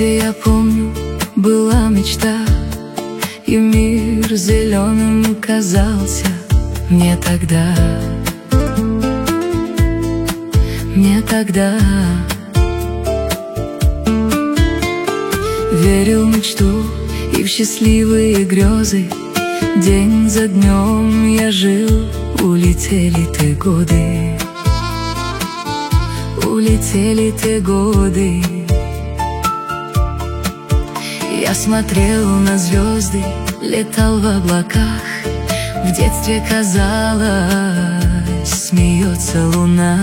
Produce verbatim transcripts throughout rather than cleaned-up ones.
детстве, я помню, была мечта, и мир зеленым казался мне тогда, мне тогда. Верил в мечту и в счастливые грезы. День за днем я жил, улетели те годы, улетели те годы. Я смотрел на звезды, летал в облаках. В детстве казалось, смеется луна,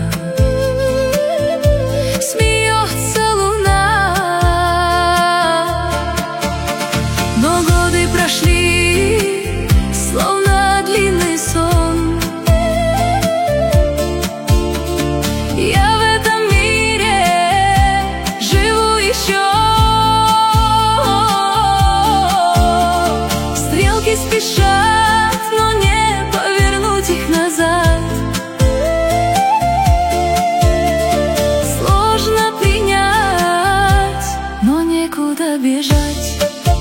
смеется луна. Но годы прошли, словно длинный сон. Я в этом мире живу еще. Стрелки спешат, но не повернуть их назад. Сложно принять, но некуда бежать.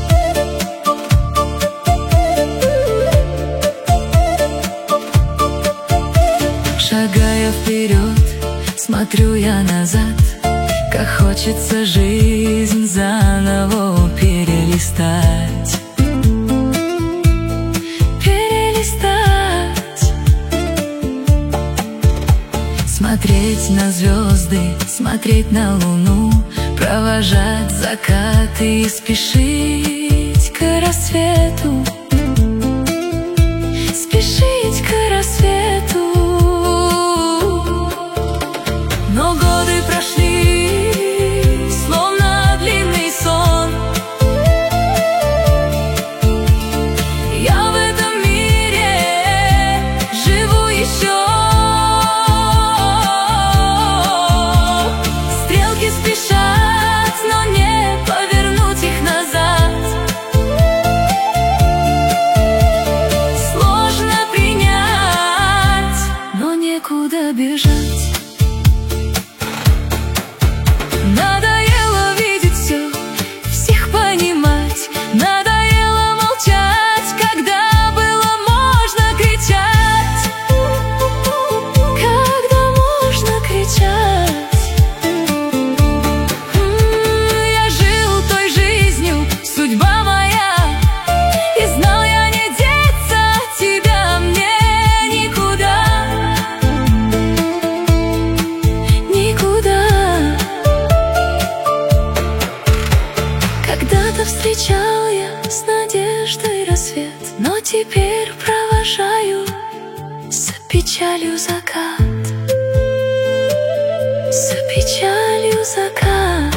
Шагая вперед, смотрю я назад, как хочется жизнь заново перелистать. Смотреть на звезды, смотреть на луну, провожать закаты и спешить к рассвету, спешить к рассвету. Но годы прошли, словно длинный сон. Я в этом мире живу еще. Спешат, но не повернуть их назад. Сложно принять, но некуда бежать. Надоело видеть все, всех понимать. Надоело молчать, когда было можно кричать. Когда можно кричать. Когда-то встречал я с надеждой рассвет, но теперь провожаю с печалью закат, с печалью закат.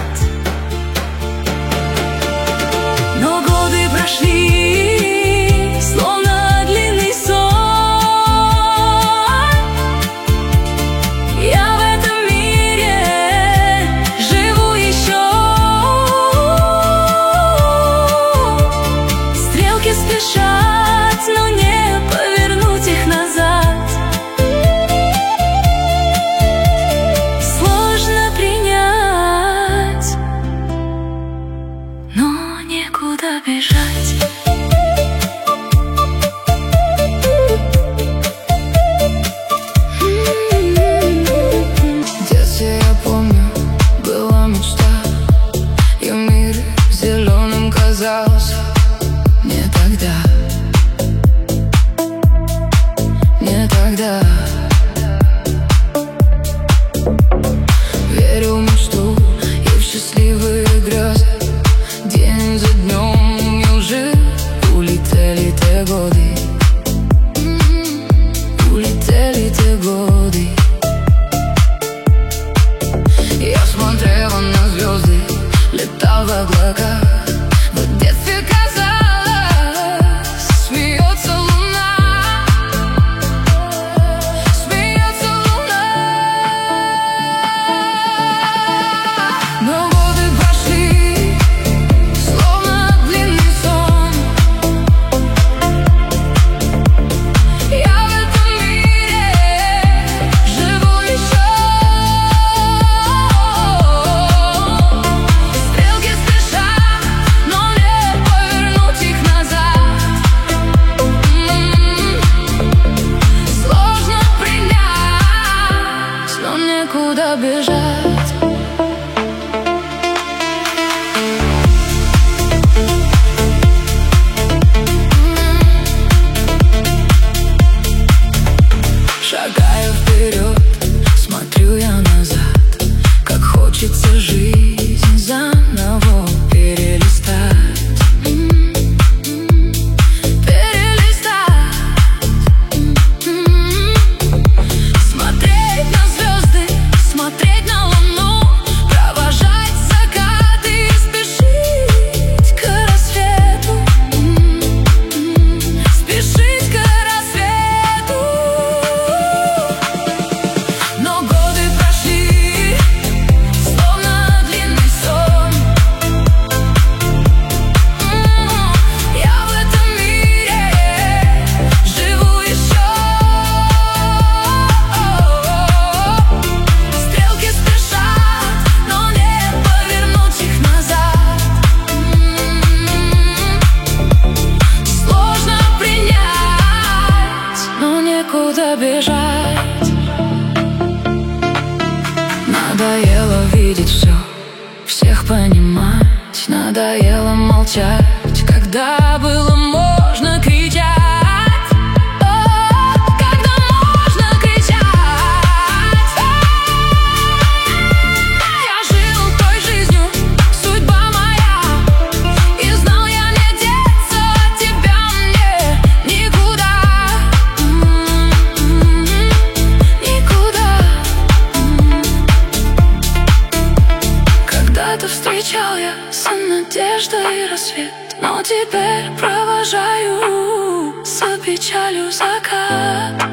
Но годы прошли, словно длинный сон. Я в этом мире живу еще. Спешат, но не повернуть их назад. Сложно принять, но некуда бежать. В детстве, я помню, была мечта, и мир зеленым казался мне тогда, мне тогда. Верил в мечту и в счастливые грезы. День за днем я жил, улетели те годы, улетели те годы. Я смотрел на звезды, летал в облаках. В детстве казалось, смеется луна. было можно кричать. О, когда можно кричать. Я жил той жизнью, судьба моя, и знал я не деться от тебя мне никуда. Никуда. Когда-то встречал я сон, надежда и рассвет, но теперь провожаю с печалью закат.